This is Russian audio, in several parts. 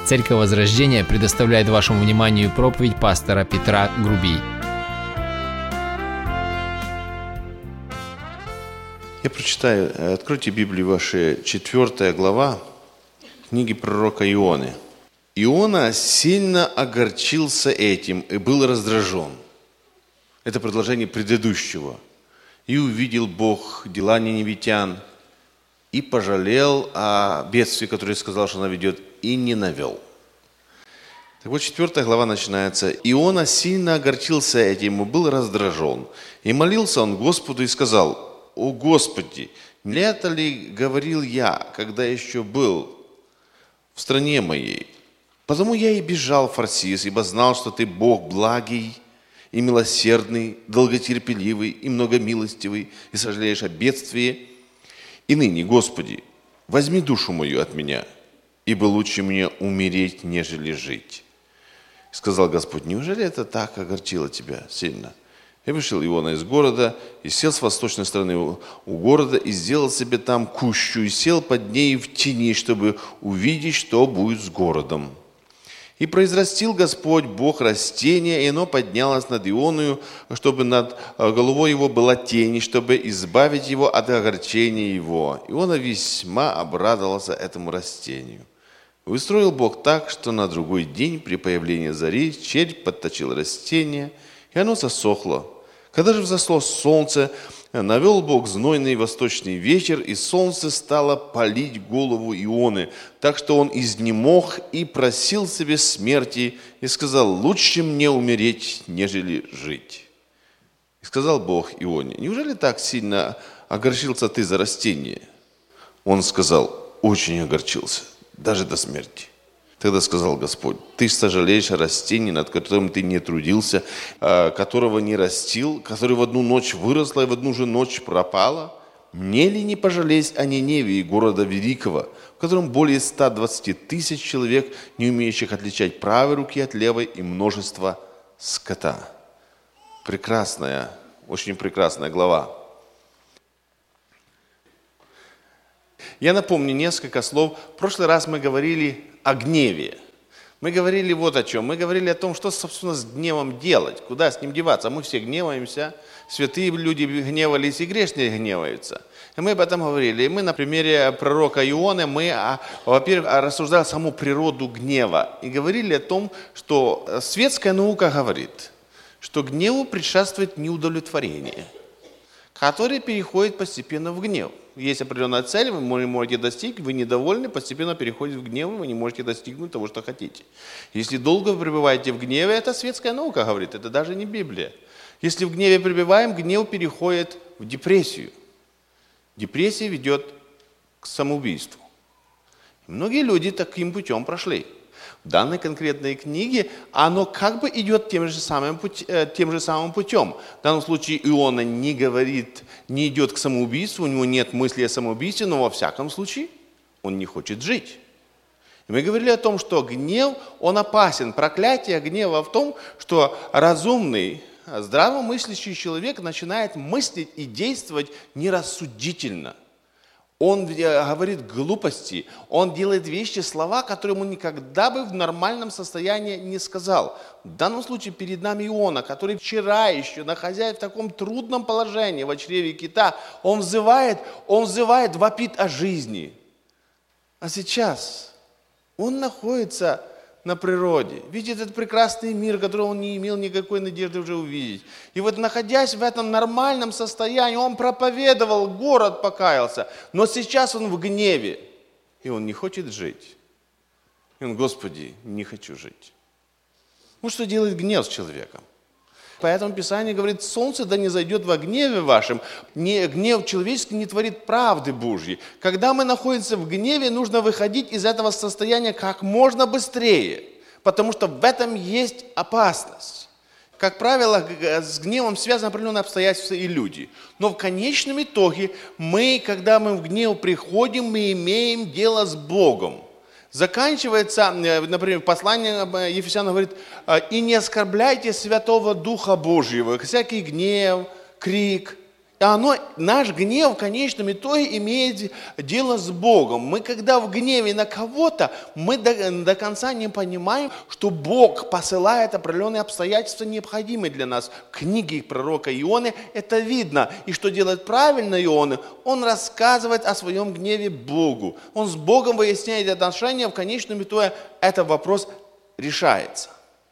Церковь Возрождения предоставляет вашему вниманию проповедь пастора Петра Груби. Я прочитаю, откройте Библию ваши, 4 глава книги пророка Ионы. Иона сильно огорчился этим и был раздражен. Это продолжение предыдущего. И увидел Бог дела ниневитян, и пожалел о бедствии, которое сказал, что она ведет, и не навел. Так вот, 4 глава начинается. Иона сильно огорчился этим и был раздражен. И молился он Господу и сказал: «О Господи, не это ли говорил я, когда еще был в стране моей? Потому я и бежал в Фарсис, ибо знал, что ты Бог благий и милосердный, долготерпеливый и многомилостивый, и сожалеешь о бедствии. И ныне, Господи, возьми душу мою от меня, ибо лучше мне умереть, нежели жить». И сказал Господь: «Неужели это так огорчило тебя сильно?» И вышел Иона из города, и сел с восточной стороны у города, и сделал себе там кущу, и сел под ней в тени, чтобы увидеть, что будет с городом. И произрастил Господь Бог растение, и оно поднялось над Ионою, чтобы над головой его была тень, чтобы избавить его от огорчения его. Иона весьма обрадовался этому растению. И устроил Бог так, что на другой день при появлении зари червь подточил растение, и оно засохло. Когда же взошло солнце, навел Бог знойный восточный вечер, и солнце стало палить голову Ионы, так что он изнемог и просил себе смерти, и сказал: «Лучше мне умереть, нежели жить». И сказал Бог Ионе: «Неужели так сильно огорчился ты за растение?» Он сказал: «Очень огорчился, даже до смерти». Тогда сказал Господь: «Ты сожалеешь о растении, над которым ты не трудился, которого не растил, которое в одну ночь выросло и в одну же ночь пропало? Мне ли не пожалеть о Ниневии, города великого, в котором более 120 тысяч человек, не умеющих отличать правой руки от левой, и множество скота?» Прекрасная, очень прекрасная глава. Я напомню несколько слов. В прошлый раз мы говорили о гневе. Мы говорили вот о чем. Мы говорили о том, что, собственно, с гневом делать, куда с ним деваться. Мы все гневаемся, святые люди гневались и грешные гневаются. И мы об этом говорили. И мы на примере пророка Ионы, во-первых, рассуждали саму природу гнева. И говорили о том, что светская наука говорит, что гневу предшествует неудовлетворение, который переходит постепенно в гнев. Есть определенная цель, вы можете достигнуть, вы недовольны, постепенно переходит в гнев, вы не можете достигнуть того, что хотите. Если долго вы пребываете в гневе, это светская наука говорит, это даже не Библия. Если в гневе пребываем, гнев переходит в депрессию. Депрессия ведет к самоубийству. И многие люди таким путем прошли. В данной конкретной книге оно как бы идет тем же самым путем. В данном случае Иона не идет к самоубийству, у него нет мысли о самоубийстве, но во всяком случае он не хочет жить. И мы говорили о том, что гнев, он опасен. Проклятие гнева в том, что разумный, здравомыслящий человек начинает мыслить и действовать нерассудительно. Он говорит глупости, он делает вещи, слова, которые ему никогда бы в нормальном состоянии не сказал. В данном случае перед нами Иона, который вчера еще, находясь в таком трудном положении в чреве кита, он взывает, вопит о жизни. А сейчас он находится на природе, видит этот прекрасный мир, которого он не имел никакой надежды уже увидеть. И вот находясь в этом нормальном состоянии, он проповедовал, город покаялся, но сейчас он в гневе, и он не хочет жить. И он: «Господи, не хочу жить». Ну что делает гнев с человеком? Поэтому Писание говорит: солнце да не зайдет во гневе вашем. Гнев человеческий не творит правды Божьей. Когда мы находимся в гневе, нужно выходить из этого состояния как можно быстрее, потому что в этом есть опасность. Как правило, с гневом связаны определенные обстоятельства и люди. Но в конечном итоге когда мы в гнев приходим, мы имеем дело с Богом. Заканчивается, например, послание Ефесянам говорит: «И не оскорбляйте Святого Духа Божьего, всякий гнев, крик Наш гнев в конечном итоге имеет дело с Богом. Мы когда в гневе на кого-то, мы до конца не понимаем, что Бог посылает определенные обстоятельства, необходимые для нас. В книге пророка Ионы это видно. И что делает правильно Ионы? Он рассказывает о своем гневе Богу. Он с Богом выясняет отношения, в конечном итоге этот вопрос решается.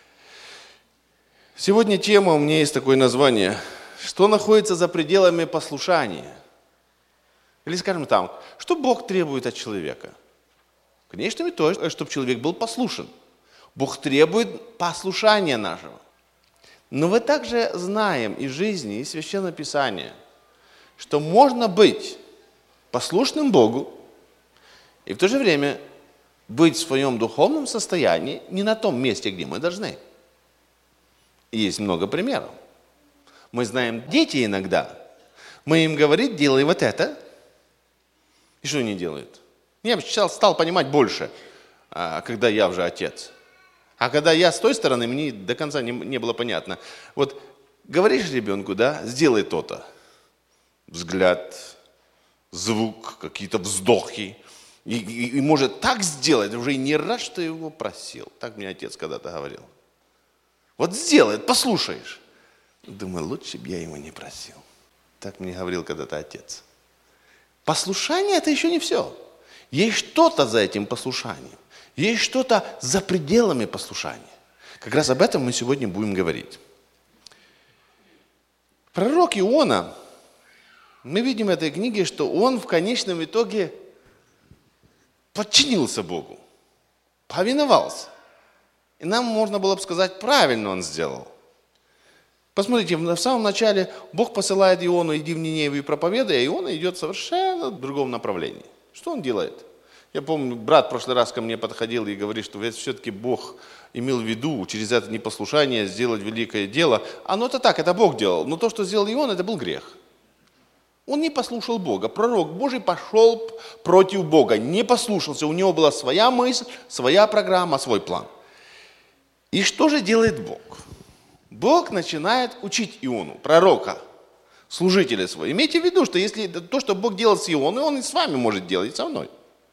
Сегодня тема, у меня есть такое название – что находится за пределами послушания? Или, скажем так, что Бог требует от человека? В конечном итоге, чтобы человек был послушен. Бог требует послушания нашего. Но мы также знаем из жизни, из Священного Писания, что можно быть послушным Богу и в то же время быть в своем духовном состоянии не на том месте, где мы должны. И есть много примеров. Мы знаем, дети иногда, мы им говорим, делай вот это. И что они делают? Я стал понимать больше, когда я уже отец. А когда я с той стороны, мне до конца не было понятно. Вот говоришь ребенку, да, сделай то-то. Взгляд, звук, какие-то вздохи. И может так сделать, уже и не раз, что его просил. Так мне отец когда-то говорил. Вот сделай, послушаешь. Думаю, лучше бы я его не просил. Так мне говорил когда-то отец. Послушание – это еще не все. Есть что-то за этим послушанием. Есть что-то за пределами послушания. Как раз об этом мы сегодня будем говорить. Пророк Иона, мы видим в этой книге, что он в конечном итоге подчинился Богу, повиновался. И нам можно было бы сказать, правильно он сделал. Посмотрите, в самом начале Бог посылает Иону, иди в Ниневию и проповедай, а Иона идет совершенно в другом направлении. Что он делает? Я помню, брат в прошлый раз ко мне подходил и говорит, что все-таки Бог имел в виду через это непослушание сделать великое дело. Оно-то так, это Бог делал, но то, что сделал Иона, это был грех. Он не послушал Бога. Пророк Божий пошел против Бога, не послушался. У него была своя мысль, своя программа, свой план. И что же делает Бог? Бог начинает учить Иону, пророка, служителя своего. Имейте в виду, что если то, что Бог делает с Ионой, Он и с вами может делать, и со мной.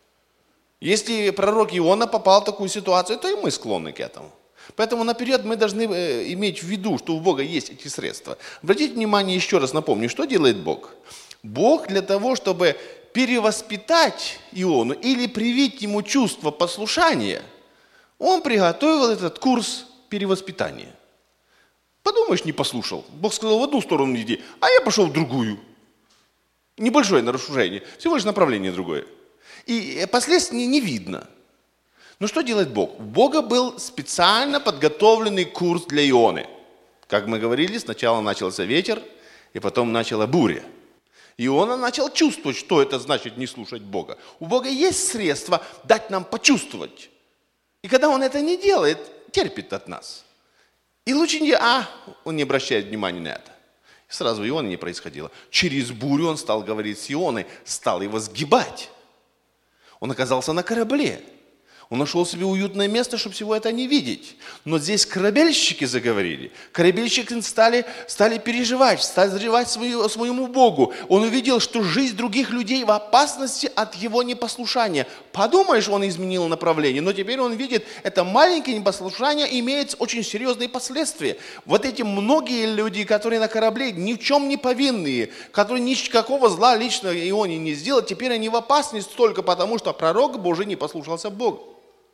Если пророк Иона попал в такую ситуацию, то и мы склонны к этому. Поэтому наперед мы должны иметь в виду, что у Бога есть эти средства. Обратите внимание, еще раз напомню, что делает Бог? Бог для того, чтобы перевоспитать Иону или привить ему чувство послушания, Он приготовил этот курс перевоспитания. Подумаешь, не послушал. Бог сказал, в одну сторону иди, а я пошел в другую. Небольшое нарушение, всего лишь направление другое. И последствий не видно. Но что делает Бог? У Бога был специально подготовленный курс для Ионы. Как мы говорили, сначала начался ветер, и потом начала буря. Иона начал чувствовать, что это значит не слушать Бога. У Бога есть средства дать нам почувствовать. И когда Он это не делает, терпит от нас. И лучше он не обращает внимания на это. И сразу у Ионы не происходило. Через бурю он стал говорить с Ионой, стал его сгибать. Он оказался на корабле. Он нашел себе уютное место, чтобы всего это не видеть. Но здесь корабельщики заговорили. Корабельщики стали переживать, стали взрывать своему Богу. Он увидел, что жизнь других людей в опасности от его непослушания. Подумаешь, он изменил направление, но теперь он видит, это маленькое непослушание имеет очень серьезные последствия. Вот эти многие люди, которые на корабле ни в чем не повинные, которые никакого зла лично Ионе не сделали, теперь они в опасности только потому, что пророк Божий не послушался Богу.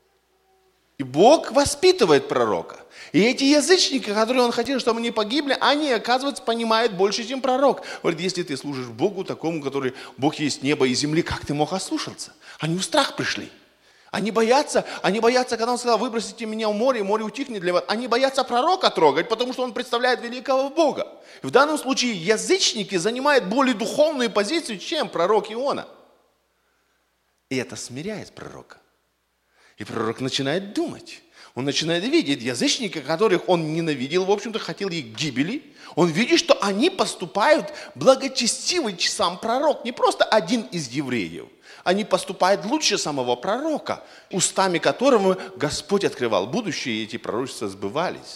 И Бог воспитывает пророка. И эти язычники, которые он хотел, чтобы они погибли, они, оказывается, понимают больше, чем пророк. Говорит, если ты служишь Богу, такому, который Бог есть небо и земли, как ты мог ослушаться? Они в страх пришли. Они боятся, когда он сказал, выбросите меня в море, и море утихнет для вас. Они боятся пророка трогать, потому что он представляет великого Бога. И в данном случае язычники занимают более духовную позицию, чем пророк Иона. И это смиряет пророка. И пророк начинает думать. Он начинает видеть язычника, которых он ненавидел, в общем-то, хотел их гибели. Он видит, что они поступают благочестивый сам пророк, не просто один из евреев. Они поступают лучше самого пророка, устами которого Господь открывал будущее, и эти пророчества сбывались.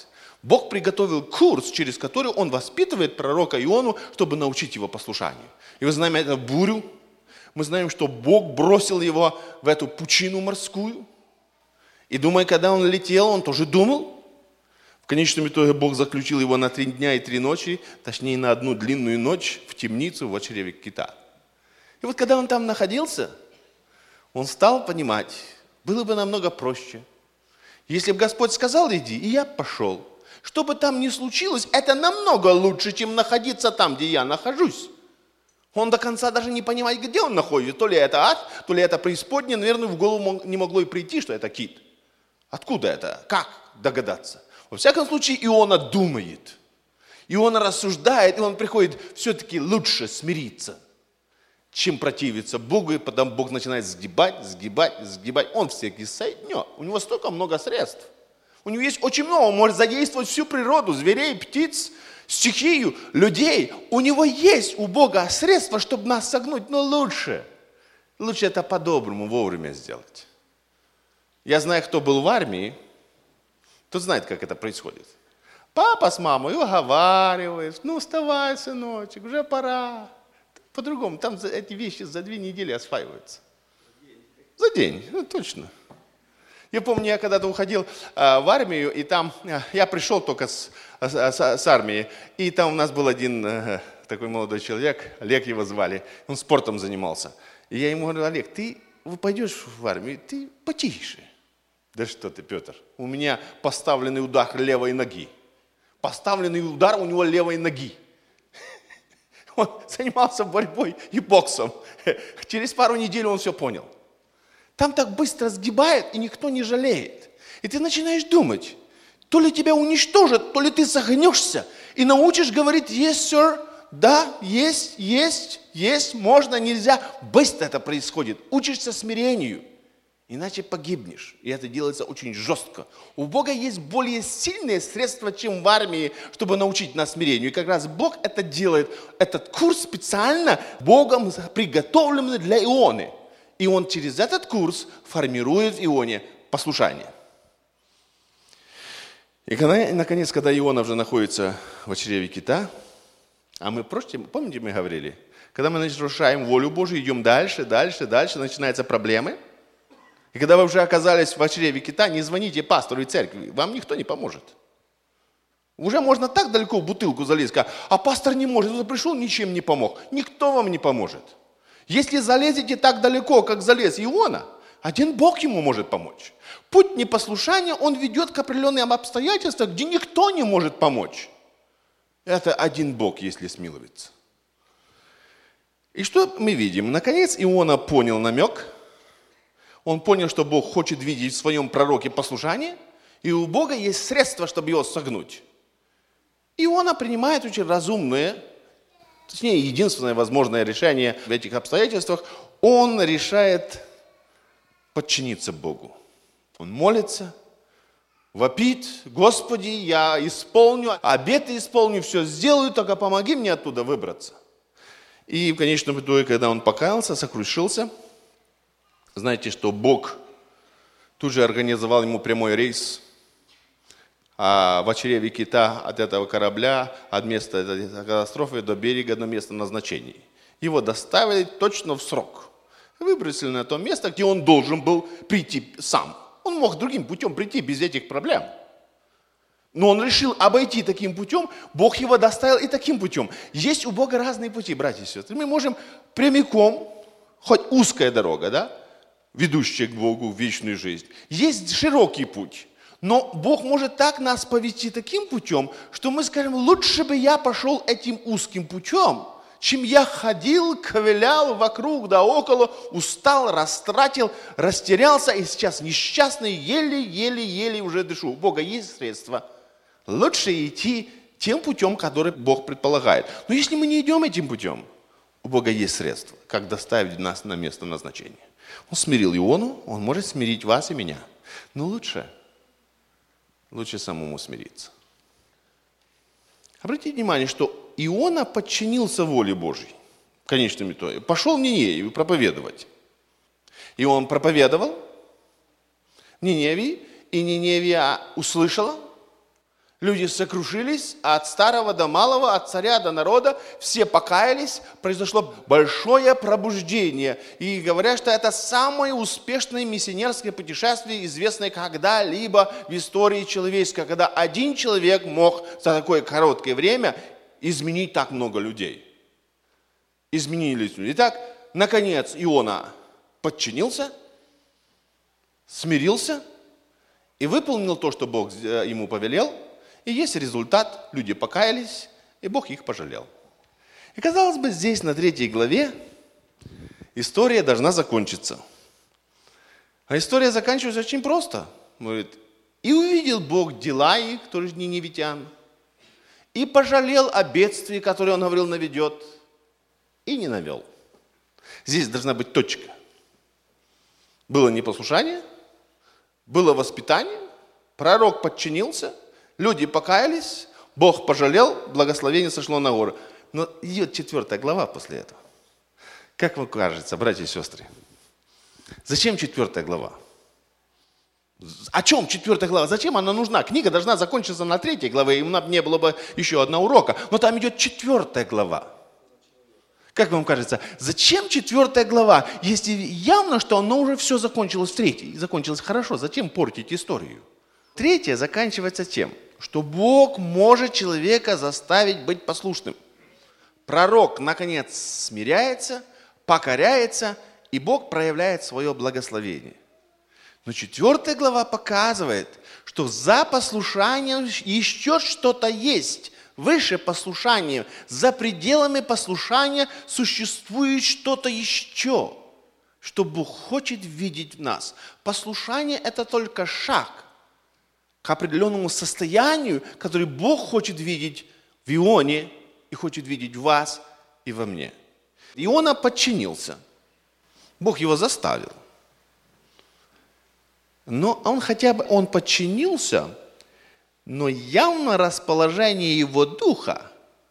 Бог приготовил курс, через который Он воспитывает пророка Иону, чтобы научить его послушанию. И вы знаете эту бурю. Мы знаем, что Бог бросил его в эту пучину морскую. И думаю, когда он летел, он тоже думал. В конечном итоге Бог заключил его на 3 дня и 3 ночи, точнее на 1 длинную ночь в темницу в чреве кита. И вот когда он там находился, он стал понимать, было бы намного проще. Если бы Господь сказал, иди, и я пошел. Что бы там ни случилось, это намного лучше, чем находиться там, где я нахожусь. Он до конца даже не понимает, где он находится. То ли это ад, то ли это преисподняя. Наверное, в голову не могло и прийти, что это кит. Откуда это? Как догадаться? Во всяком случае, Иона думает. Иона рассуждает, и он приходит все-таки лучше смириться, чем противиться Богу. И потом Бог начинает сгибать. Он всякий соединен. У него столько много средств. У него есть очень много. Он может задействовать всю природу, зверей, птиц, стихию, людей. У него есть, у Бога средства, чтобы нас согнуть. Но лучше это по-доброму, вовремя сделать. Я знаю, кто был в армии, тот знает, как это происходит. Папа с мамой уговаривает, вставай, сыночек, уже пора. По-другому, там эти вещи за 2 недели осваиваются. За день, точно. Я помню, я когда-то уходил в армию, и там, я пришел только с армии, и там у нас был один такой молодой человек, Олег его звали, он спортом занимался. И я ему говорю, Олег, ты пойдешь в армию, ты потише. Да что ты, Петр, у меня поставленный удар левой ноги. Поставленный удар у него левой ноги. Он занимался борьбой и боксом. Через пару недель он все понял. Там так быстро сгибает, и никто не жалеет. И ты начинаешь думать, то ли тебя уничтожат, то ли ты согнешься и научишь говорить «yes, sir», «да, есть, можно, нельзя». Быстро это происходит. Учишься смирению, иначе погибнешь. И это делается очень жестко. У Бога есть более сильные средства, чем в армии, чтобы научить нас смирению. И как раз Бог это делает, этот курс специально Богом приготовленный для Ионы. И он через этот курс формирует в Ионе послушание. И наконец, когда Иона уже находится в чреве кита, а мы помните, мы говорили, когда мы нарушаем волю Божию, идем дальше, начинаются проблемы. И когда вы уже оказались в чреве кита, не звоните пастору и церкви, вам никто не поможет. Уже можно так далеко в бутылку залезть, а пастор не может, он пришел, ничем не помог. Никто вам не поможет. Если залезете так далеко, как залез Иона, один Бог ему может помочь. Путь непослушания, он ведет к определенным обстоятельствам, где никто не может помочь. Это один Бог, если смилуется. И что мы видим? Наконец Иона понял намек. Он понял, что Бог хочет видеть в своем пророке послушание, и у Бога есть средства, чтобы его согнуть. Иона принимает очень разумное, точнее, единственное возможное решение в этих обстоятельствах. Он решает подчиниться Богу. Он молится, вопит: Господи, я исполню, обеты исполню, все сделаю, только помоги мне оттуда выбраться. И в конечном итоге, когда он покаялся, сокрушился, знаете, что Бог тут же организовал ему прямой рейс в чреве кита от этого корабля, от места этой катастрофы до берега, до места назначения. Его доставили точно в срок. Выбросили на то место, где он должен был прийти сам. Он мог другим путем прийти без этих проблем. Но он решил обойти таким путем, Бог его доставил и таким путем. Есть у Бога разные пути, братья и сестры. Мы можем прямиком, хоть узкая дорога, да, ведущая к Богу в вечную жизнь. Есть широкий путь. Но Бог может так нас повести таким путем, что мы скажем: лучше бы я пошел этим узким путем, чем я ходил, ковылял вокруг да около, устал, растратил, растерялся, и сейчас несчастный, еле-еле уже дышу. У Бога есть средства. Лучше идти тем путем, который Бог предполагает. Но если мы не идем этим путем, у Бога есть средства, как доставить нас на место назначения. Он смирил Иону, он может смирить вас и меня. Но лучше самому смириться. Обратите внимание, что Иона подчинился воле Божьей в конечном итоге. Пошел в Ниневию проповедовать. И он проповедовал в Ниневии, и Ниневия услышала. Люди сокрушились от старого до малого, от царя до народа, все покаялись, произошло большое пробуждение. И говорят, что это самое успешное миссионерское путешествие, известное когда-либо в истории человечества, когда один человек мог за такое короткое время изменить так много людей. Изменились люди. Итак, наконец Иона подчинился, смирился и выполнил то, что Бог ему повелел. И есть результат, люди покаялись, и Бог их пожалел. И казалось бы, здесь на 3 главе история должна закончиться. А история заканчивается очень просто. Говорит, и увидел Бог дела их, то есть ниневитян, и пожалел о бедствии, которое он говорил наведет, и не навел. Здесь должна быть точка. Было непослушание, было воспитание, пророк подчинился, люди покаялись, Бог пожалел, благословение сошло на гору. Но идет 4 глава после этого. Как вам кажется, братья и сестры? Зачем 4 глава? О чем 4 глава? Зачем она нужна? Книга должна закончиться на 3 главе, и у нас не было бы еще одного урока. Но там идет 4 глава. Как вам кажется, зачем 4 глава? Если явно, что оно уже все закончилось в 3, закончилось хорошо, зачем портить историю? 3 заканчивается тем, что Бог может человека заставить быть послушным. Пророк, наконец, смиряется, покоряется, и Бог проявляет свое благословение. Но 4 глава показывает, что за послушанием еще что-то есть. Выше послушания, за пределами послушания существует что-то еще, что Бог хочет видеть в нас. Послушание – это только шаг к определенному состоянию, который Бог хочет видеть в Ионе и хочет видеть в вас и во мне. Иона подчинился. Бог его заставил. Но он подчинился, но явно расположение его духа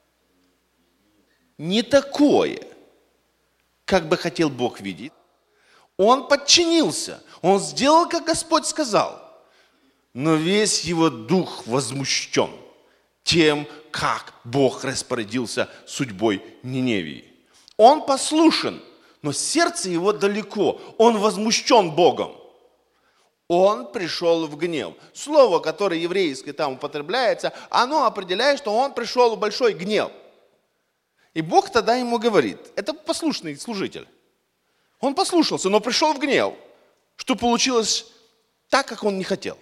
не такое, как бы хотел Бог видеть. Он подчинился, он сделал, как Господь сказал, но весь его дух возмущен тем, как Бог распорядился судьбой Ниневии. Он послушен, но сердце его далеко, он возмущен Богом. Он пришел в гнев. Слово, которое еврейское там употребляется, оно определяет, что он пришел в большой гнев. И Бог тогда ему говорит, это послушный служитель. Он послушался, но пришел в гнев, что получилось так, как он не хотел.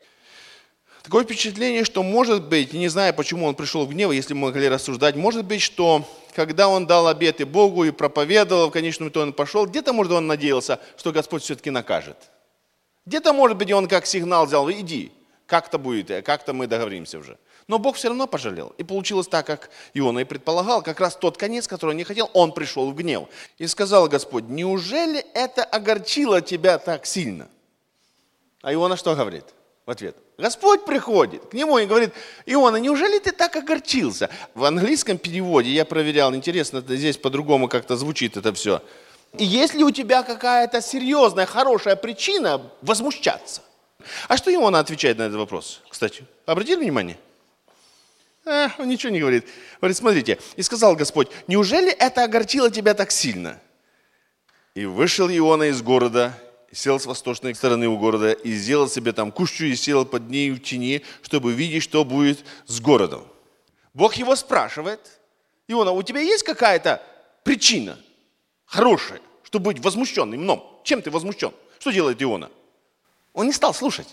Такое впечатление, что может быть, не знаю, почему он пришел в гнев, если мы могли рассуждать, может быть, что когда он дал обеты Богу и проповедовал, в конечном итоге он пошел, где-то, может, он надеялся, что Господь все-таки накажет. Где-то, может быть, он как сигнал взял, иди, как-то будет, как-то мы договоримся уже. Но Бог все равно пожалел. И получилось так, как Иона и предполагал, как раз тот конец, который он не хотел, он пришел в гнев. И сказал Господь, неужели это огорчило тебя так сильно? А Иона что говорит в ответ? Господь приходит к нему и говорит, Иона, неужели ты так огорчился? В английском переводе, я проверял, интересно, здесь по-другому как-то звучит это все. И есть ли у тебя какая-то серьезная, хорошая причина возмущаться? А что Иона отвечает на этот вопрос, кстати? Обратили внимание? Он ничего не говорит. Говорит, смотрите, и сказал Господь, неужели это огорчило тебя так сильно? И вышел Иона из города, сел с восточной стороны у города, и сделал себе там кущу, и сел под ней в тени, чтобы видеть, что будет с городом. Бог его спрашивает, Иона, у тебя есть какая-то причина? Хорошее, чтобы быть возмущенным мном. Чем ты возмущен? Что делает Иона? Он не стал слушать.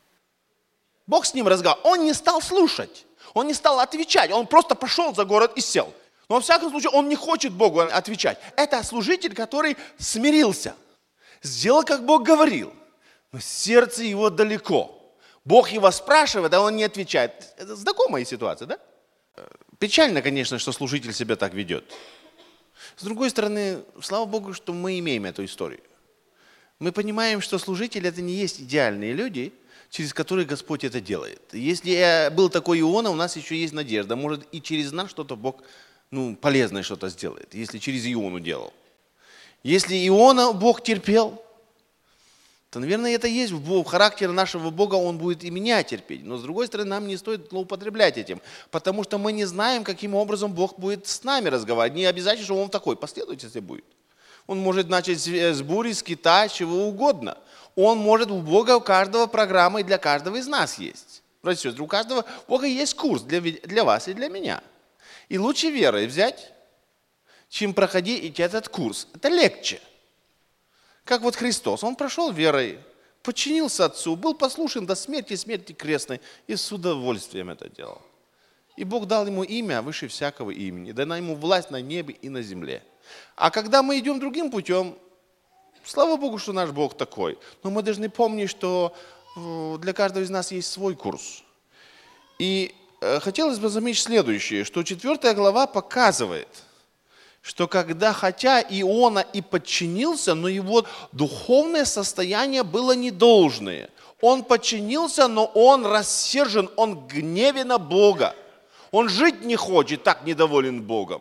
Бог с ним разговаривал. Он не стал слушать. Он не стал отвечать. Он просто пошел за город и сел. Но во всяком случае он не хочет Богу отвечать. Это служитель, который смирился. Сделал, как Бог говорил. Но сердце его далеко. Бог его спрашивает, а он не отвечает. Это знакомая ситуация, да? Печально, конечно, что служитель себя так ведет. С другой стороны, слава Богу, что мы имеем эту историю. Мы понимаем, что служители – это не есть идеальные люди, через которые Господь это делает. Если был такой Иона, у нас еще есть надежда. Может, и через нас что-то Бог полезное что-то сделает, если через Иону делал. Если Иона Бог терпел, то, наверное, это есть в характере нашего Бога, Он будет и меня терпеть. Но, с другой стороны, нам не стоит злоупотреблять этим, потому что мы не знаем, каким образом Бог будет с нами разговаривать. Не обязательно, что Он такой последовательный будет. Он может начать с бури, с кита, чего угодно. Он может, у Бога у каждого программа и для каждого из нас есть. Братья и сестры, у каждого Бога есть курс для вас и для меня. И лучше верой взять, чем проходить этот курс. Это легче. Как вот Христос, Он прошел верой, подчинился Отцу, был послушен до смерти, смерти крестной, и с удовольствием это делал. И Бог дал Ему имя выше всякого имени, дана Ему власть на небе и на земле. А когда мы идем другим путем, слава Богу, что наш Бог такой, но мы должны помнить, что для каждого из нас есть свой курс. И хотелось бы заметить следующее, что 4 глава показывает, что когда, хотя Иона и подчинился, но его духовное состояние было недолжное. Он подчинился, но он рассержен, он гневен на Бога. Он жить не хочет, так недоволен Богом.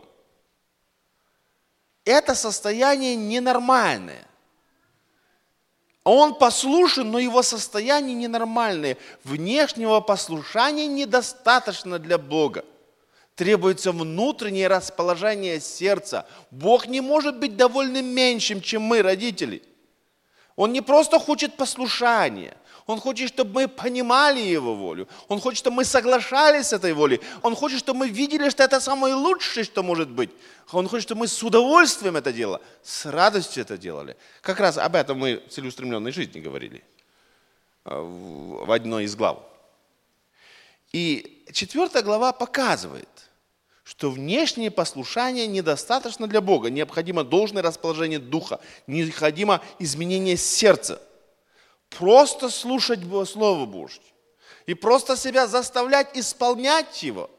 Это состояние ненормальное. Он послушен, но его состояние ненормальное. Внешнего послушания недостаточно для Бога. Требуется внутреннее расположение сердца. Бог не может быть довольным меньшим, чем мы, родители. Он не просто хочет послушания. Он хочет, чтобы мы понимали Его волю. Он хочет, чтобы мы соглашались с этой волей. Он хочет, чтобы мы видели, что это самое лучшее, что может быть. Он хочет, чтобы мы с удовольствием это делали, с радостью это делали. Как раз об этом мы в целеустремленной жизни говорили в одной из глав. И 4 глава показывает, что внешнее послушание недостаточно для Бога. Необходимо должное расположение духа, необходимо изменение сердца. Просто слушать Слово Божье и просто себя заставлять исполнять его.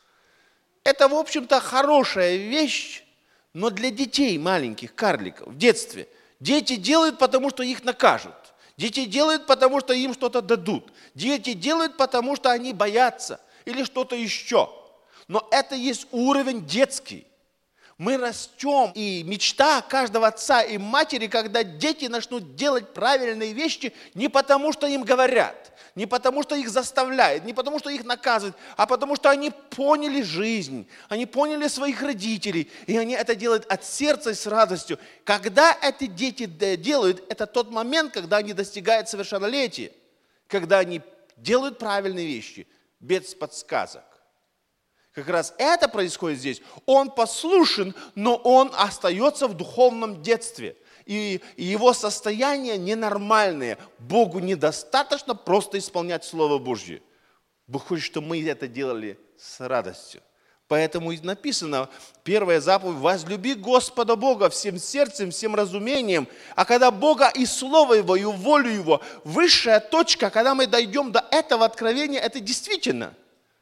Это, в общем-то, хорошая вещь, но для детей маленьких, карликов, в детстве. Дети делают, потому что их накажут. Дети делают, потому что им что-то дадут. Дети делают, потому что они боятся или что-то еще. Но это есть уровень детский. Мы растем, и мечта каждого отца и матери, когда дети начнут делать правильные вещи не потому, что им говорят, не потому, что их заставляют, не потому, что их наказывают, а потому, что они поняли жизнь, они поняли своих родителей, и они это делают от сердца и с радостью. Когда эти дети делают, это тот момент, когда они достигают совершеннолетия, когда они делают правильные вещи, без подсказок. Как раз это происходит здесь. Он послушен, но он остается в духовном детстве. И его состояние ненормальное. Богу недостаточно просто исполнять Слово Божье. Бог хочет, чтобы мы это делали с радостью. Поэтому и написано, первая заповедь: возлюби Господа Бога всем сердцем, всем разумением. А когда Бога и Слово Его, и волю Его, высшая точка, когда мы дойдем до этого откровения, это действительно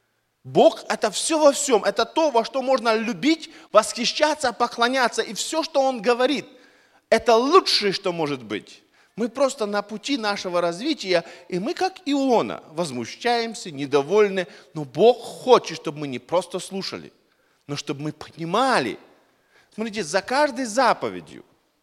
Бог – это все во всем, это то, во что можно любить, восхищаться, поклоняться. И все, что Он говорит, это лучшее, что может быть. Мы просто на пути нашего развития, и мы, как Иона, возмущаемся, недовольны. Но Бог хочет, чтобы мы не просто слушали, но чтобы мы понимали. Смотрите, за каждой заповедью,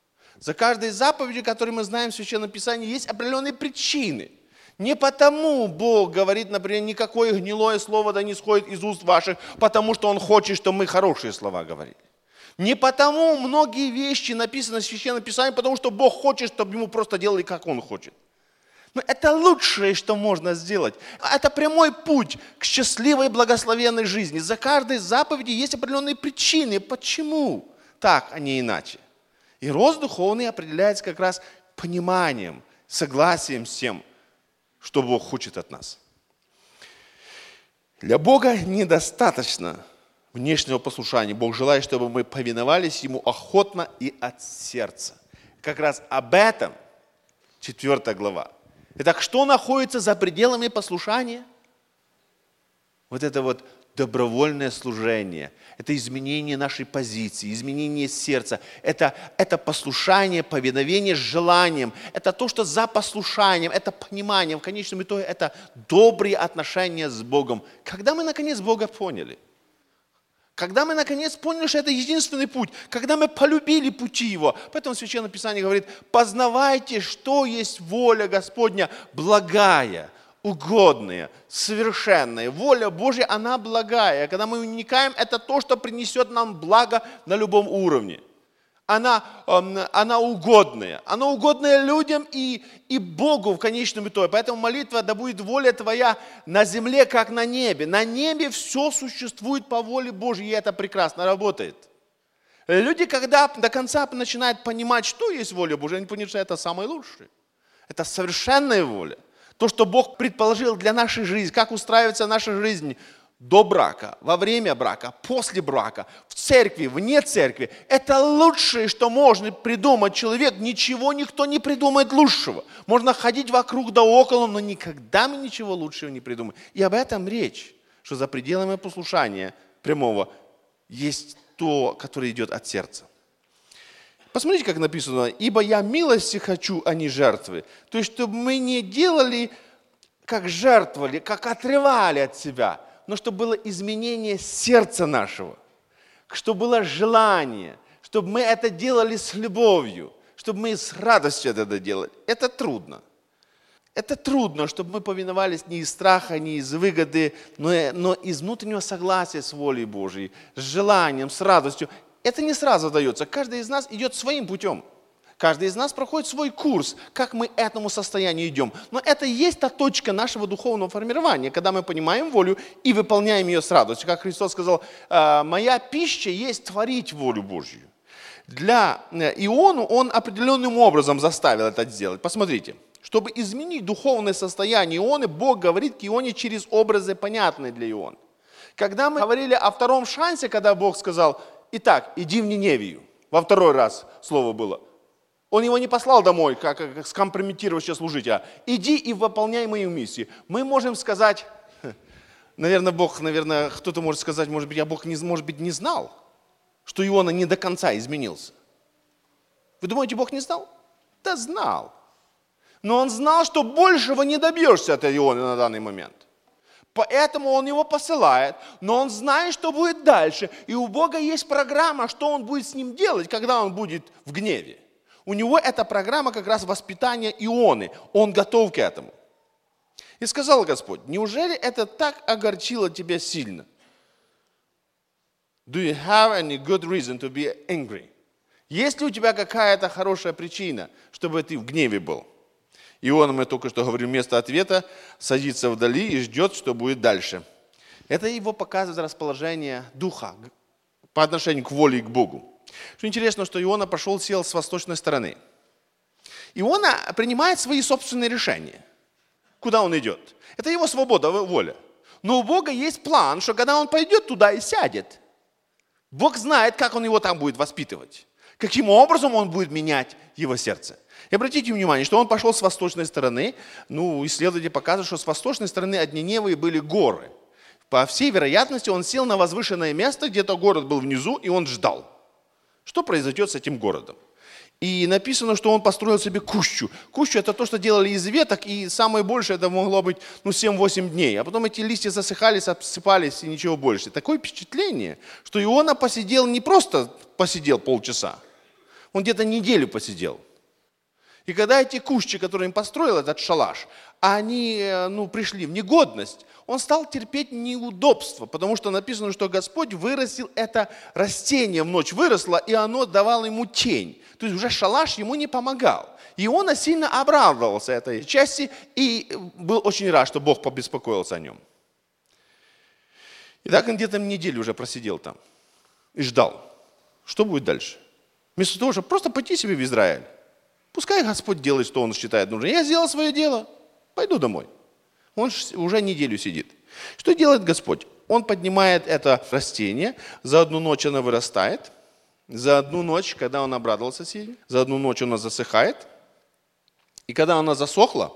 которую мы знаем в Священном Писании, есть определенные причины. Не потому Бог говорит, например, никакое гнилое слово да не сходит из уст ваших, потому что Он хочет, чтобы мы хорошие слова говорили. Не потому многие вещи написаны в Священном Писании, потому что Бог хочет, чтобы Ему просто делали, как Он хочет. Но это лучшее, что можно сделать. Это прямой путь к счастливой, благословенной жизни. За каждой заповедью есть определенные причины, почему так, а не иначе. И рост духовный определяется как раз пониманием, согласием с тем, что Бог хочет от нас. Для Бога недостаточно внешнего послушания. Бог желает, чтобы мы повиновались Ему охотно и от сердца. Как раз об этом 4 глава. Итак, что находится за пределами послушания? Вот это вот добровольное служение. Это изменение нашей позиции, изменение сердца. Это послушание, повиновение с желанием. Это то, что за послушанием, это пониманием. В конечном итоге это добрые отношения с Богом. Когда мы наконец Бога поняли? Когда мы наконец поняли, что это единственный путь, когда мы полюбили пути Его, поэтому Священное Писание говорит, познавайте, что есть воля Господня, благая, угодная, совершенная. Воля Божья, она благая. Когда мы уникаем, это то, что принесет нам благо на любом уровне. Она угодная. Она угодная людям и Богу в конечном итоге. Поэтому молитва, да будет воля Твоя на земле, как на небе. На небе все существует по воле Божьей, и это прекрасно работает. Люди, когда до конца начинают понимать, что есть воля Божья, они понимают, что это самое лучшее. Это совершенная воля. То, что Бог предположил для нашей жизни, как устраивается наша жизнь до брака, во время брака, после брака, в церкви, вне церкви. Это лучшее, что можно придумать человек. Ничего никто не придумает лучшего. Можно ходить вокруг да около, но никогда мы ничего лучшего не придумаем. И об этом речь, что за пределами послушания прямого есть то, которое идет от сердца. Посмотрите, как написано, «Ибо я милости хочу, а не жертвы». То есть, чтобы мы не делали, как жертвовали, как отрывали от себя, но чтобы было изменение сердца нашего, чтобы было желание, чтобы мы это делали с любовью, чтобы мы с радостью это делали. Это трудно. Это трудно, чтобы мы повиновались не из страха, не из выгоды, но из внутреннего согласия с волей Божьей, с желанием, с радостью. Это не сразу дается. Каждый из нас идет своим путем. Каждый из нас проходит свой курс, как мы к этому состоянию идем. Но это и есть та точка нашего духовного формирования, когда мы понимаем волю и выполняем ее с радостью. Как Христос сказал, «Моя пища есть творить волю Божью». Для Иону он определенным образом заставил это сделать. Посмотрите, чтобы изменить духовное состояние Ионы, Бог говорит к Ионе через образы, понятные для Иона. Когда мы говорили о втором шансе, когда Бог сказал, «Итак, иди в Ниневию», во второй раз слово было, Он его не послал домой, как скомпрометировать служить, а иди и выполняй мою миссию. Мы можем сказать, кто-то может сказать, может быть, Бог не знал, что Иона не до конца изменился. Вы думаете, Бог не знал? Да знал. Но Он знал, что большего не добьешься от Ионы на данный момент. Поэтому Он его посылает, но Он знает, что будет дальше. И у Бога есть программа, что Он будет с ним делать, когда он будет в гневе. У него эта программа как раз воспитания Ионы. Он готов к этому. И сказал Господь, неужели это так огорчило тебя сильно? Do you have any good reason to be angry? Есть ли у тебя какая-то хорошая причина, чтобы ты в гневе был? Иона, мы только что говорим, вместо ответа садится вдали и ждет, что будет дальше. Это его показывает расположение духа по отношению к воле и к Богу. Что интересно, что Иона пошел, сел с восточной стороны. Иона принимает свои собственные решения. Куда он идет? Это его свобода, воля. Но у Бога есть план, что когда он пойдет туда и сядет, Бог знает, как он его там будет воспитывать. Каким образом он будет менять его сердце. И обратите внимание, что он пошел с восточной стороны. Исследователи показывают, что с восточной стороны от Ниневии были горы. По всей вероятности, он сел на возвышенное место, где-то город был внизу, и он ждал. Что произойдет с этим городом? И написано, что он построил себе кущу. Кущу – это то, что делали из веток, и самое большее это могло быть 7-8 дней. А потом эти листья засыхались, обсыпались, и ничего больше. Такое впечатление, что Иона посидел, не просто посидел полчаса, он где-то неделю посидел. И когда эти кущи, которые он построил, этот шалаш, они пришли в негодность, он стал терпеть неудобства, потому что написано, что Господь вырастил это растение в ночь, выросло, и оно давало ему тень. То есть уже шалаш ему не помогал. И он сильно обрадовался этой части и был очень рад, что Бог побеспокоился о нем. И так он где-то неделю уже просидел там и ждал, что будет дальше. Вместо того, чтобы просто пойти себе в Израиль. Пускай Господь делает, что Он считает нужным. Я сделал свое дело, пойду домой. Он уже неделю сидит. Что делает Господь? Он поднимает это растение, за одну ночь оно вырастает, за одну ночь, когда он обрадовался сильно, за одну ночь оно засыхает, и когда оно засохло,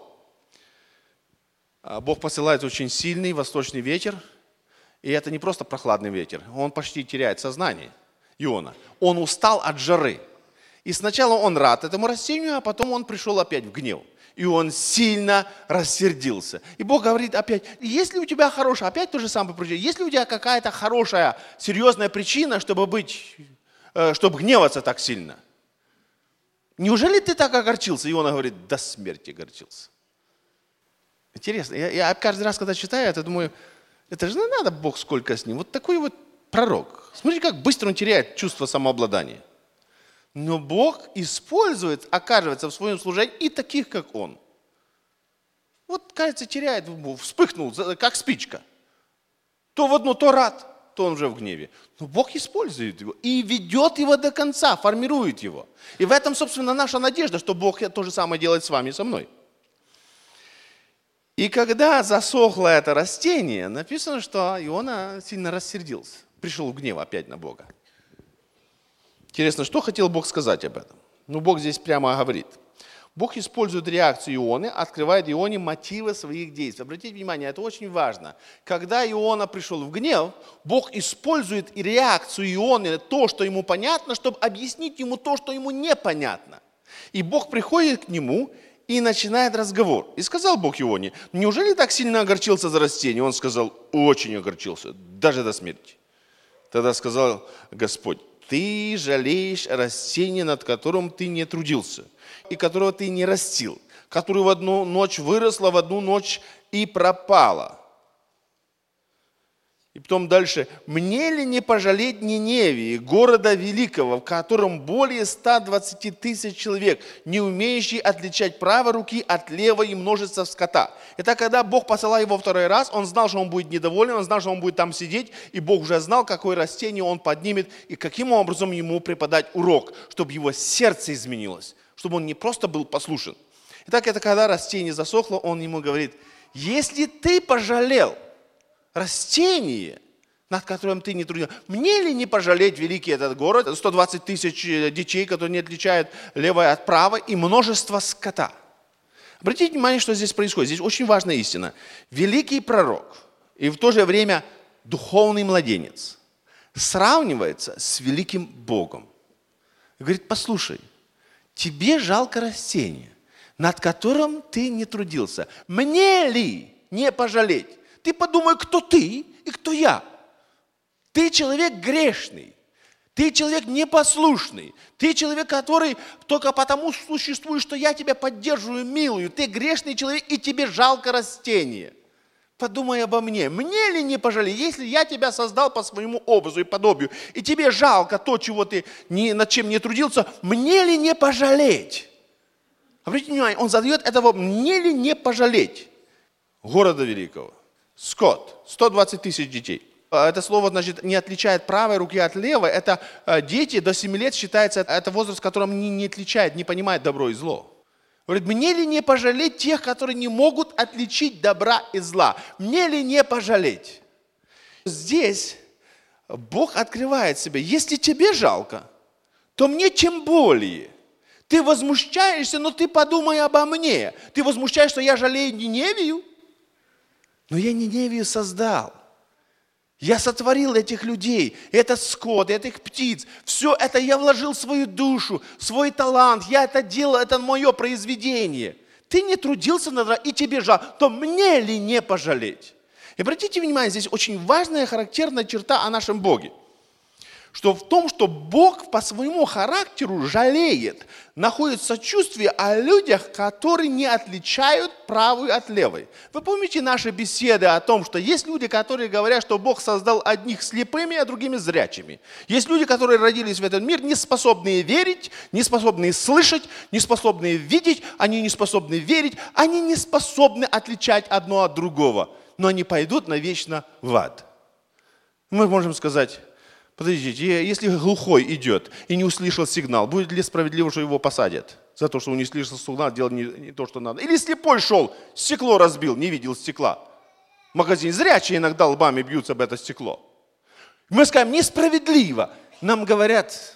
Бог посылает очень сильный восточный ветер, и это не просто прохладный ветер, он почти теряет сознание, Иона. Он устал от жары. И сначала он рад этому растению, а потом он пришел опять в гнев. и он сильно рассердился. И Бог говорит опять, если у тебя хорошая, опять то же самое причина, если у тебя какая-то хорошая, серьезная причина, чтобы гневаться так сильно, неужели ты так огорчился? И он говорит, до смерти огорчился. Интересно, я каждый раз, когда читаю это, думаю, это же не надо, Бог сколько с ним. Вот такой вот пророк. Смотрите, как быстро он теряет чувство самообладания. Но Бог использует, оказывается, в своем служении и таких, как он. Вот, кажется, теряет, вспыхнул, как спичка. То в одно, то рад, то он уже в гневе. Но Бог использует его и ведет его до конца, формирует его. И в этом, собственно, наша надежда, что Бог то же самое делает с вами и со мной. И когда засохло это растение, написано, что Иона сильно рассердился. Пришел в гнев опять на Бога. Интересно, что хотел Бог сказать об этом? Ну, Бог здесь прямо говорит. Бог использует реакцию Ионы, открывает Ионе мотивы своих действий. Обратите внимание, это очень важно. Когда Иона пришел в гнев, Бог использует и реакцию Ионы, то, что ему понятно, чтобы объяснить ему то, что ему непонятно. И Бог приходит к нему и начинает разговор. И сказал Бог Ионе, неужели так сильно огорчился за растение? Он сказал, очень огорчился, даже до смерти. Тогда сказал Господь, ты жалеешь о растении, над которым ты не трудился, и которого ты не растил, которое в одну ночь выросло, в одну ночь и пропало. И потом дальше. Мне ли не пожалеть Ниневии, города великого, в котором более 120 тысяч человек, не умеющие отличать правой руки от левой и множество скота. Это когда Бог посылал его второй раз, он знал, что он будет недоволен, он знал, что он будет там сидеть, и Бог уже знал, какое растение он поднимет, и каким образом ему преподать урок, чтобы его сердце изменилось, чтобы он не просто был послушен. Итак, это когда растение засохло, он ему говорит, если ты пожалел растение, над которым ты не трудился. Мне ли не пожалеть великий этот город, 120 тысяч дичей, которые не отличают левое от правой, и множество скота. Обратите внимание, что здесь происходит. Здесь очень важная истина. Великий пророк и в то же время духовный младенец сравнивается с великим Богом. И говорит, послушай, тебе жалко растение, над которым ты не трудился. Мне ли не пожалеть? Ты подумай, кто ты и кто я. Ты человек грешный. Ты человек непослушный. Ты человек, который только потому существует, что я тебя поддерживаю, милую. Ты грешный человек, и тебе жалко растение. Подумай обо мне. Мне ли не пожалеть, если я тебя создал по своему образу и подобию, и тебе жалко то, чего ты над чем не трудился, мне ли не пожалеть? Обратите внимание, он задает этого, мне ли не пожалеть города великого. Скот, 120 тысяч детей. Это слово, значит, не отличает правой руки от левой. Это дети до 7 лет считается, это возраст, в котором не отличает, не понимает добро и зло. Говорит, мне ли не пожалеть тех, которые не могут отличить добра и зла? Мне ли не пожалеть? Здесь Бог открывает себя. Если тебе жалко, то мне тем более. Ты возмущаешься, но ты подумай обо мне. Ты возмущаешься, что я жалею Ниневию? Но я Ниневию создал. Я сотворил этих людей, этот скот, этих птиц. Все это я вложил в свою душу, свой талант. Я это делал, это мое произведение. Ты не трудился над этим, и тебе жалко. То мне ли не пожалеть? И обратите внимание, здесь очень важная, характерная черта о нашем Боге. Что в том, что Бог по своему характеру жалеет, находит сочувствие о людях, которые не отличают правую от левой. Вы помните наши беседы о том, что есть люди, которые говорят, что Бог создал одних слепыми, а другими зрячими. Есть люди, которые родились в этот мир, не способные верить, не способные слышать, не способные видеть, они не способны верить, они не способны отличать одно от другого, но они пойдут навечно в ад. Мы можем сказать, подождите, если глухой идет и не услышал сигнал, будет ли справедливо, что его посадят? За то, что он не слышал сигнал, делал не то, что надо. Или слепой шел, стекло разбил, не видел стекла. В магазине зрячие иногда лбами бьются об это стекло. Мы скажем, несправедливо. Нам говорят,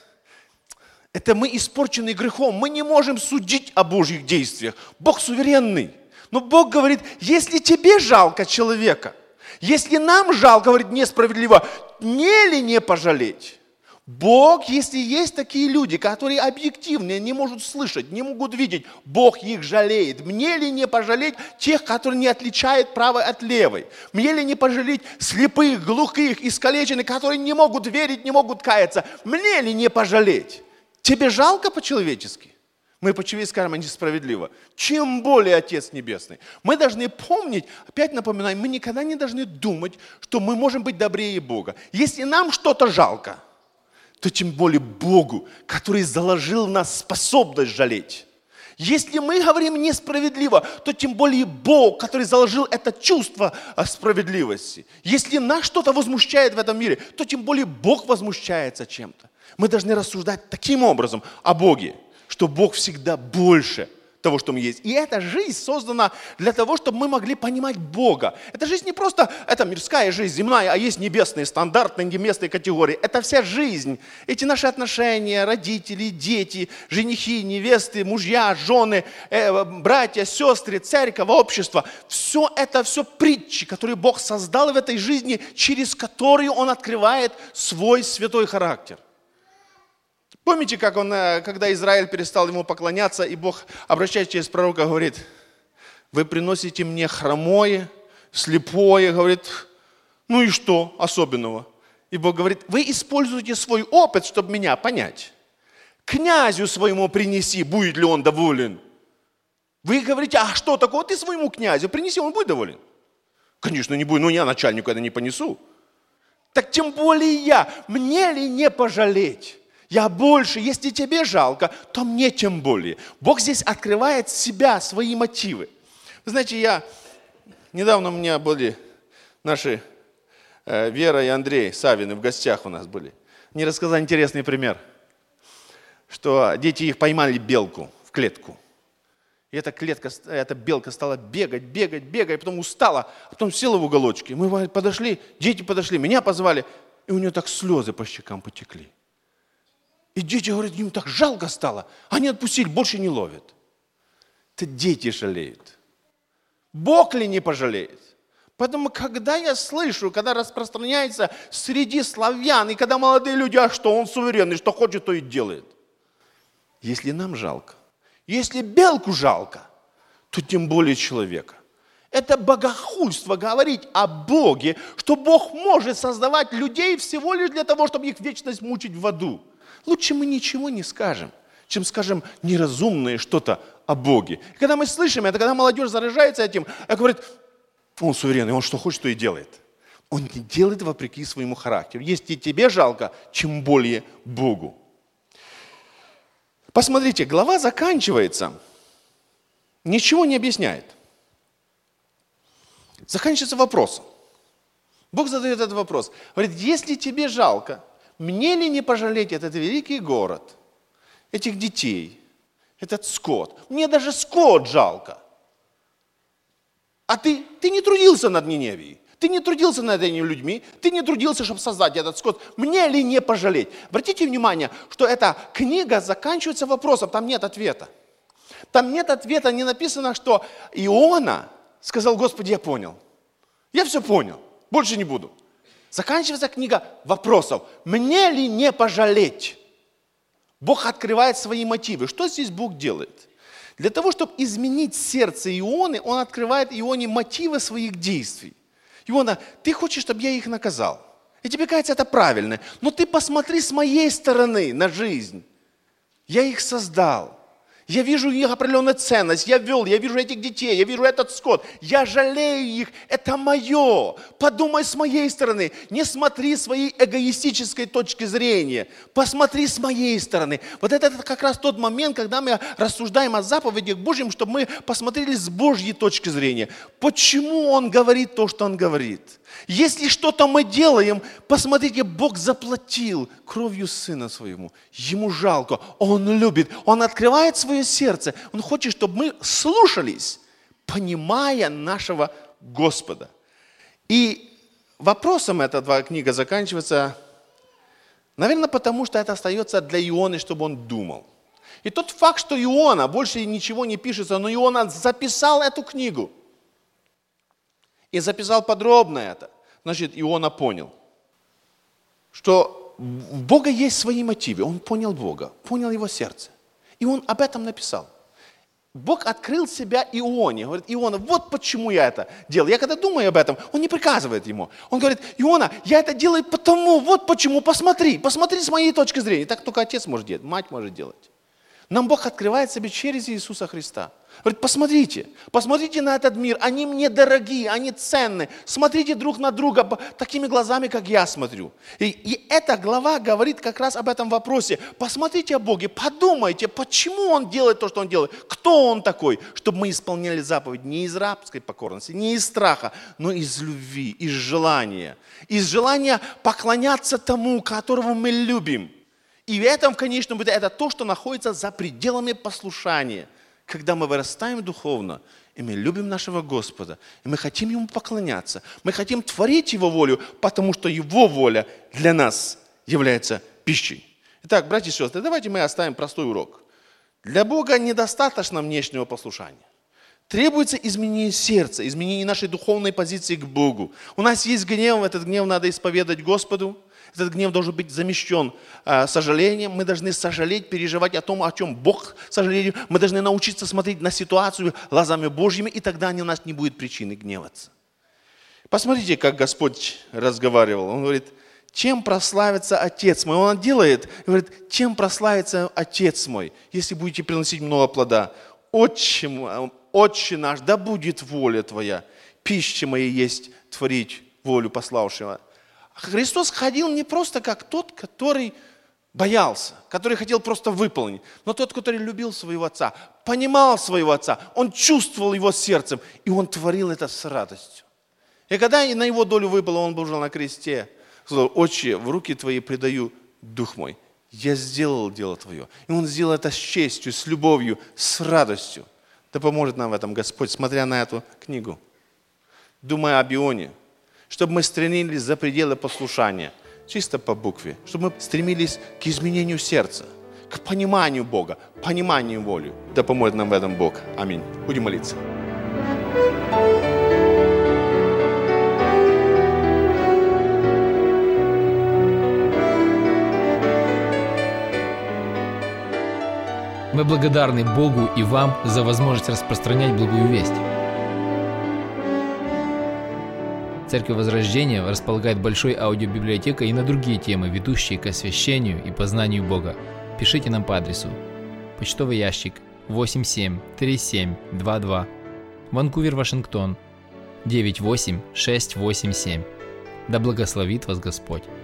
это мы испорчены грехом, мы не можем судить о Божьих действиях. Бог суверенный. Но Бог говорит, если тебе жалко человека, если нам жалко, говорит, несправедливо, мне ли не пожалеть? Бог, если есть такие люди, которые объективно не могут слышать, не могут видеть, Бог их жалеет. Мне ли не пожалеть тех, которые не отличают правой от левой? Мне ли не пожалеть слепых, глухих, искалеченных, которые не могут верить, не могут каяться? Мне ли не пожалеть? Тебе жалко по-человечески? Мы по-человечески скажем, несправедливо. Чем более Отец Небесный. Мы должны помнить, опять напоминаю, мы никогда не должны думать, что мы можем быть добрее Бога. Если нам что-то жалко, то тем более Богу, который заложил в нас способность жалеть. Если мы говорим несправедливо, то тем более Бог, который заложил это чувство справедливости. Если нас что-то возмущает в этом мире, то тем более Бог возмущается чем-то. Мы должны рассуждать таким образом о Боге, что Бог всегда больше того, что мы есть. И эта жизнь создана для того, чтобы мы могли понимать Бога. Эта жизнь не просто, это мирская жизнь, земная, а есть небесные, стандартные небесные категории. Это вся жизнь. Эти наши отношения, родители, дети, женихи, невесты, мужья, жены, братья, сестры, церковь, общество. Все это, все притчи, которые Бог создал в этой жизни, через которые Он открывает свой святой характер. Помните, как когда Израиль перестал ему поклоняться, и Бог, обращаясь через пророка, говорит: вы приносите мне хромое, слепое, говорит, ну и что особенного? И Бог говорит: вы используете свой опыт, чтобы меня понять. Князю своему принеси, будет ли он доволен. Вы говорите: а что такое? Ты своему князю принеси, он будет доволен. Конечно, не будет, но я начальнику это не понесу. Так тем более я, мне ли не пожалеть? Я больше, если тебе жалко, то мне тем более. Бог здесь открывает себя, свои мотивы. Вы знаете, недавно у меня были наши Вера и Андрей Савины в гостях у нас были. Они рассказали интересный пример, что дети их поймали белку в клетку. И эта белка стала бегать, и потом устала, а потом села в уголочке. Мы подошли, дети подошли, меня позвали, и у нее так слезы по щекам потекли. И дети говорят, им так жалко стало. Они отпустили, больше не ловят. Это дети жалеют. Бог ли не пожалеет? Поэтому, когда я слышу, когда распространяется среди славян, и когда молодые люди, а что, он суверенный, что хочет, то и делает. Если нам жалко, если белку жалко, то тем более человека. Это богохульство говорить о Боге, что Бог может создавать людей всего лишь для того, чтобы их вечность мучить в аду. Лучше мы ничего не скажем, чем скажем неразумное что-то о Боге. И когда мы слышим это, когда молодежь заражается этим, говорит, он суверенный, он что хочет, то и делает. Он не делает вопреки своему характеру. Если тебе жалко, чем более Богу. Посмотрите, глава заканчивается, ничего не объясняет. Заканчивается вопросом. Бог задает этот вопрос. Говорит, если тебе жалко, мне ли не пожалеть этот великий город, этих детей, этот скот? Мне даже скот жалко. А ты не трудился над Ниневией, ты не трудился над этими людьми, ты не трудился, чтобы создать этот скот. Мне ли не пожалеть? Обратите внимание, что эта книга заканчивается вопросом, там нет ответа. Там нет ответа, не написано, что Иона сказал, Господи, я понял. Я все понял, больше не буду. Заканчивается книга вопросов. Мне ли не пожалеть? Бог открывает свои мотивы. Что здесь Бог делает? Для того, чтобы изменить сердце Ионы, Он открывает Ионе мотивы своих действий. Иона, ты хочешь, чтобы я их наказал? И тебе кажется это правильно. Но ты посмотри с моей стороны на жизнь. Я их создал. Я вижу их определенную ценность, я вижу этих детей, я вижу этот скот, я жалею их, это мое. Подумай с моей стороны, не смотри своей эгоистической точки зрения, посмотри с моей стороны. Вот это как раз тот момент, когда мы рассуждаем о заповедях Божьих, чтобы мы посмотрели с Божьей точки зрения. Почему Он говорит то, что Он говорит? Если что-то мы делаем, посмотрите, Бог заплатил кровью Сына Своему. Ему жалко, Он любит, Он открывает свое сердце. Он хочет, чтобы мы слушались, понимая нашего Господа. И вопросом эта книга заканчивается, наверное, потому что это остается для Ионы, чтобы он думал. И тот факт, что Иона, больше ничего не пишется, но Иона записал эту книгу. И записал подробно это. Значит, Иона понял, что у Бога есть свои мотивы. Он понял Бога, понял его сердце. И он об этом написал. Бог открыл себя Ионе. Говорит, Иона, вот почему я это делаю. Я когда думаю об этом, он не приказывает ему. Он говорит, Иона, я это делаю потому, вот почему, посмотри с моей точки зрения. Так только отец может делать, мать может делать. Нам Бог открывает себе через Иисуса Христа. Говорит, посмотрите на этот мир, они мне дорогие, они ценны. Смотрите друг на друга такими глазами, как я смотрю. И эта глава говорит как раз об этом вопросе. Посмотрите о Боге, подумайте, почему Он делает то, что Он делает. Кто Он такой, чтобы мы исполняли заповедь не из рабской покорности, не из страха, но из любви, из желания. Из желания поклоняться тому, которого мы любим. И в этом, в конечном итоге, это то, что находится за пределами послушания. Когда мы вырастаем духовно, и мы любим нашего Господа, и мы хотим Ему поклоняться, мы хотим творить Его волю, потому что Его воля для нас является пищей. Итак, братья и сестры, давайте мы оставим простой урок. Для Бога недостаточно внешнего послушания. Требуется изменение сердца, изменение нашей духовной позиции к Богу. У нас есть гнев, этот гнев надо исповедать Господу. Этот гнев должен быть замещен сожалением. Мы должны сожалеть, переживать о том, о чем Бог сожалеет. Мы должны научиться смотреть на ситуацию глазами Божьими, и тогда у нас не будет причины гневаться. Посмотрите, как Господь разговаривал. Он говорит, чем прославится Отец мой? Он делает, говорит, чем прославится Отец мой, если будете приносить много плода? Отче наш, да будет воля Твоя. Пища моя есть творить волю пославшего. Христос ходил не просто как тот, который боялся, который хотел просто выполнить, но тот, который любил своего Отца, понимал своего Отца, он чувствовал его сердцем, и он творил это с радостью. И когда на его долю выпало, он был уже на кресте, сказал, Отче, в руки Твои предаю дух мой. Я сделал дело Твое. И он сделал это с честью, с любовью, с радостью. Да поможет нам в этом Господь, смотря на эту книгу. Думая об Ионе, чтобы мы стремились за пределы послушания, чисто по букве, чтобы мы стремились к изменению сердца, к пониманию Бога, пониманию воли. Да поможет нам в этом Бог. Аминь. Будем молиться. Мы благодарны Богу и вам за возможность распространять благую весть. Церковь Возрождения располагает большой аудиобиблиотекой и на другие темы, ведущие к освящению и познанию Бога. Пишите нам по адресу: почтовый ящик 873722, Ванкувер, Вашингтон 98687. Да благословит вас Господь!